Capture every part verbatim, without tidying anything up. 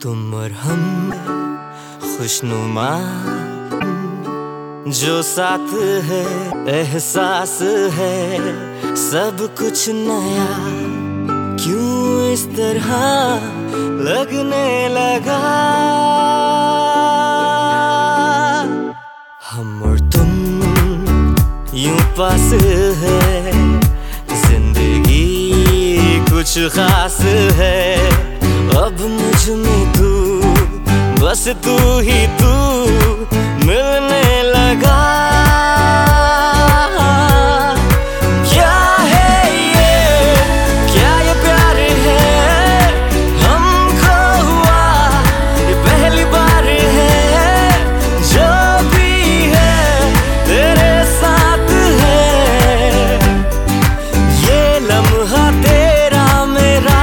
तुम और हम खुशनुमा, जो साथ है एहसास है सब कुछ नया, क्यों इस तरह लगने लगा। हम और तुम यूं पास है, जिंदगी कुछ खास है, अब मुझ में तू, बस तू ही तू मिलने लगा। क्या है ये, क्या ये प्यार है, हमको हुआ ये पहली बार है, जो भी है तेरे साथ है, ये लम्हा तेरा मेरा।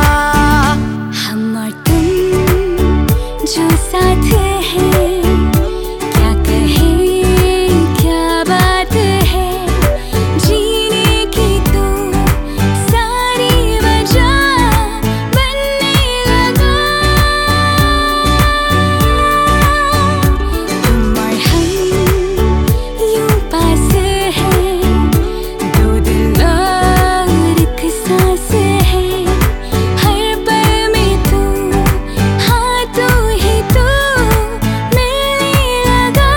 हम और तुम जो साथ है, क्या कहे क्या बात है, जीने की तो सारी वजह बनने लगा। तुम और हम यूं पास है, दो दिल और एक सांस है, हर पल में तू, हाँ तू ही तू मिलने लगा।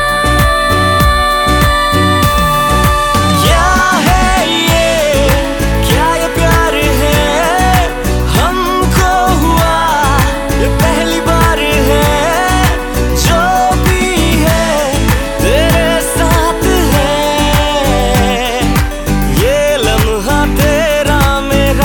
क्या है ये, क्या ये प्यार है, हमको हुआ ये पहली बार है, जो भी है तेरे साथ है, ये लम्हा तेरा मेरा।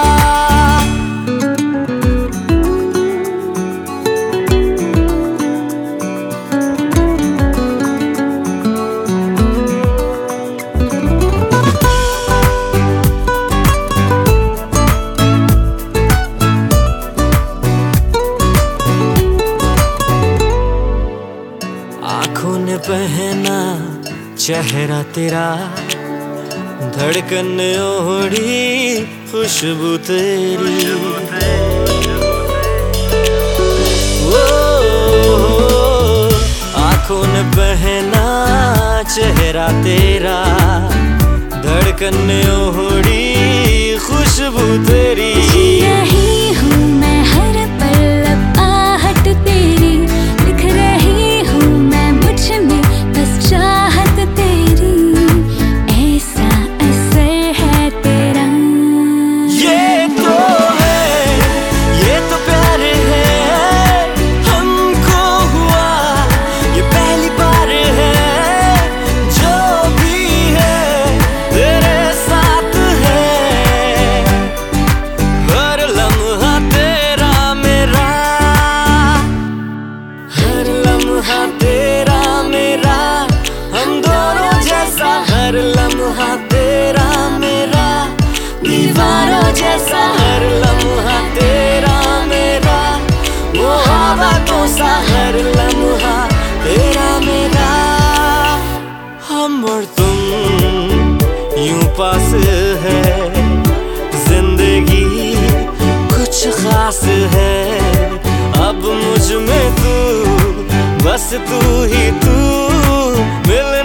आँखों ने पहना चेहरा तेरा, धड़कन ओढ़ी खुशबू तेरी, ओ, आँखों ने पहना चेहरा तेरा, धड़कन ओढ़ी खुशबू तेरी। जी रही हूँ मैं हर पल अब आहट तेरी, लिख रही हूँ मैं मुझ में बस चाहत तेरी, ऐसा असर है तेरा। ये तो है, ये तो प्यार है, हमको हुआ ये पहली बार है, जो भी है तेरे साथ है, हर लम्हा तेरा मेरा, हर लम्हा तेरा मेरा, हम दोनों जैसा, हर लम्हा तेरा मेरा, दीवारों जैसा, हर लम्हा तेरा मेरा, मोहब्बतों सा, हर लम्हा तेरा मेरा। हम और तुम यूं पास है, जिंदगी कुछ खास है, अब मुझ में तू, बस तू ही तू मिलने